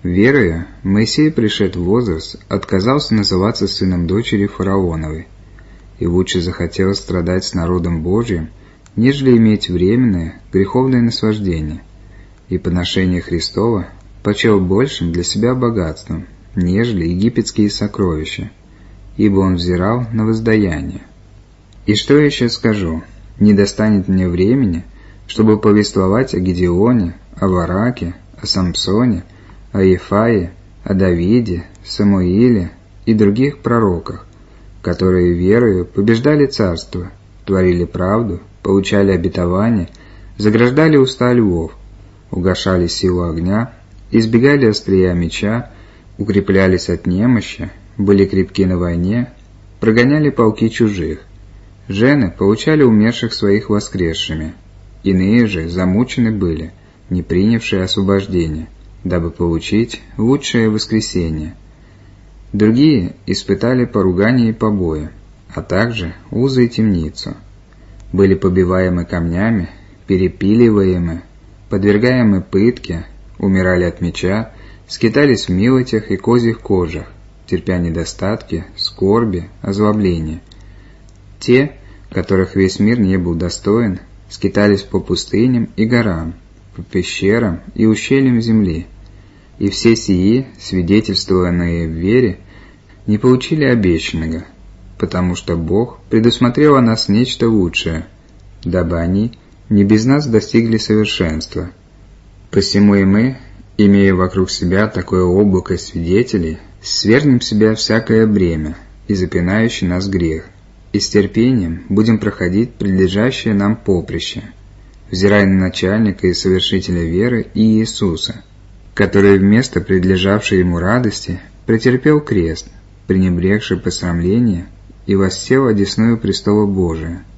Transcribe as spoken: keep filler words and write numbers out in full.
Веруя, Моисей, пришед в возраст, отказался называться сыном дочери фараоновой, и лучше захотел страдать с народом Божиим, нежели иметь временное греховное наслаждение, и поношение Христова почел большим для себя богатством, нежели египетские сокровища, ибо он взирал на воздаяние. И что я еще скажу? Не достанет мне времени, чтобы повествовать о Гедеоне, о Вараке, о Самсоне, о Ефае, о Давиде, Самуиле и других пророках, которые верою побеждали царство, творили правду, получали обетование, заграждали уста львов, угашали силу огня, избегали острия меча, укреплялись от немощи, были крепки на войне, прогоняли полки чужих. Жены получали умерших своих воскресшими, иные же замучены были, не принявшие освобождения, дабы получить лучшее воскресение. Другие испытали поругание и побои, а также узы и темницу. Были побиваемы камнями, перепиливаемы, подвергаемы пытке, умирали от меча, скитались в милотях и козьих кожах, терпя недостатки, скорби, озлобления. Те, которых весь мир не был достоин, скитались по пустыням и горам, по пещерам и ущельям земли, и все сии, свидетельствованные в вере, не получили обещанного, потому что Бог предусмотрел о нас нечто лучшее, дабы они не без нас достигли совершенства. Посему и мы, имея вокруг себя такое облако свидетелей, свергнем с себя всякое бремя и запинающий нас грех, и с терпением будем проходить предлежащее нам поприще, взирая на начальника и совершителя веры и Иисуса, который вместо предлежавшей ему радости претерпел крест, пренебрегший посрамление, и воссел одесную престола Божия.